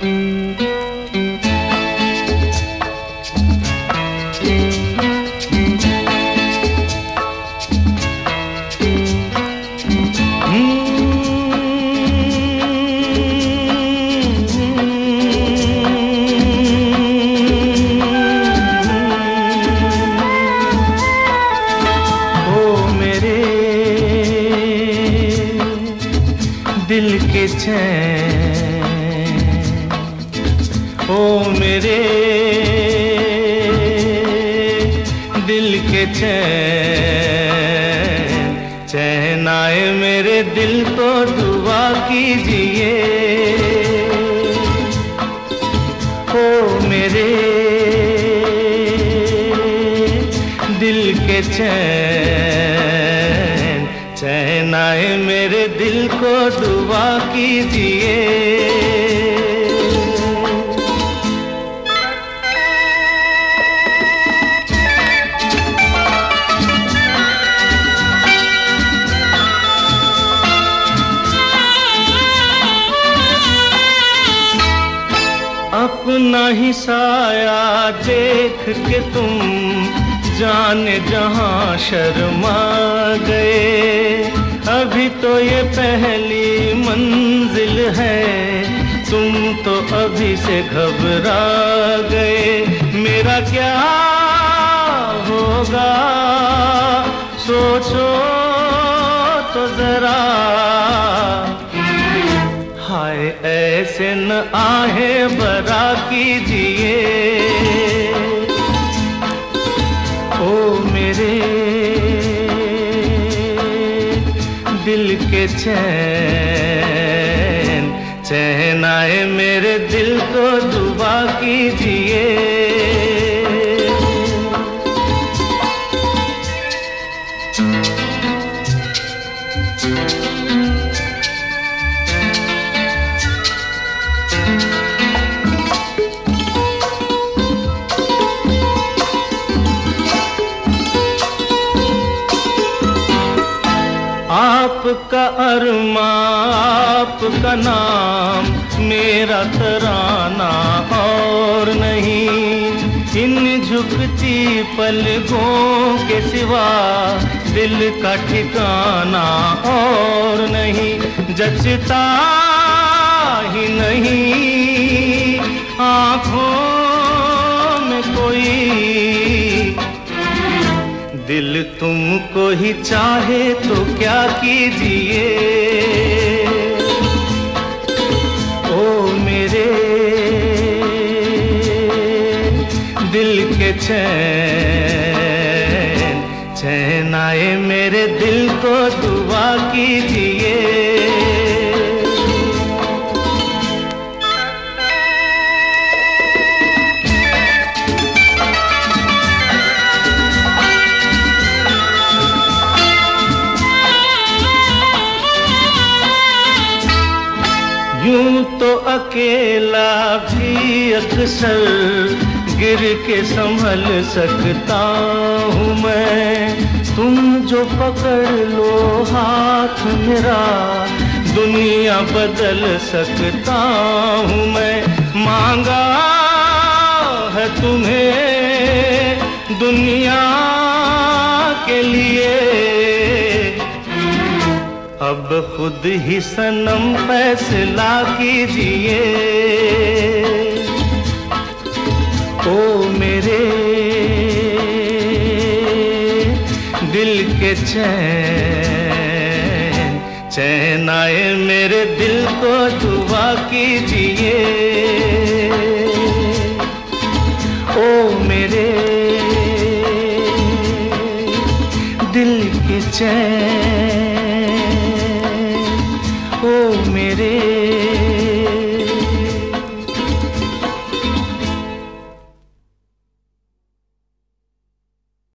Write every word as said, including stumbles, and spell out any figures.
दिल के चैन, ओ मेरे दिल के चैन, चैन आए मेरे दिल को दुआ कीजिए। ओ मेरे दिल के चैन, चैन आए मेरे दिल को दुआ कीजिए। अपना ही साया देख के तुम जाने जहां शर्मा गए। अभी तो ये पहली मंजिल है, तुम तो अभी से घबरा गए। मेरा क्या होगा सोचो तो जरा, हाय ऐसे न आहे बरा कीजिए। ओ मेरे दिल के चैन, चैन आए मेरे दिल को दुआ कीजिए। आपका अरमा, आपका नाम, मेरा तराना और नहीं। इन झुकती पलकों के सिवा दिल का ठिकाना और नहीं। जचता ही नहीं आँखों में कोई, दिल तुमको ही चाहे तो क्या कीजिए। ओ मेरे दिल के चैन, चैन आए मेरे दिल को दुआ कीजिए। यूं तो अकेला भी अक्सर गिर के संभल सकता हूँ मैं। तुम जो पकड़ लो हाथ मेरा, दुनिया बदल सकता हूँ मैं। मांगा है तुम्हें दुनिया के लिए, अब खुद ही सनम फैसला कीजिए। ओ मेरे दिल के चैन, चैन आए मेरे दिल को दुआ कीजिए। ओ मेरे दिल के चैन, ओ मेरे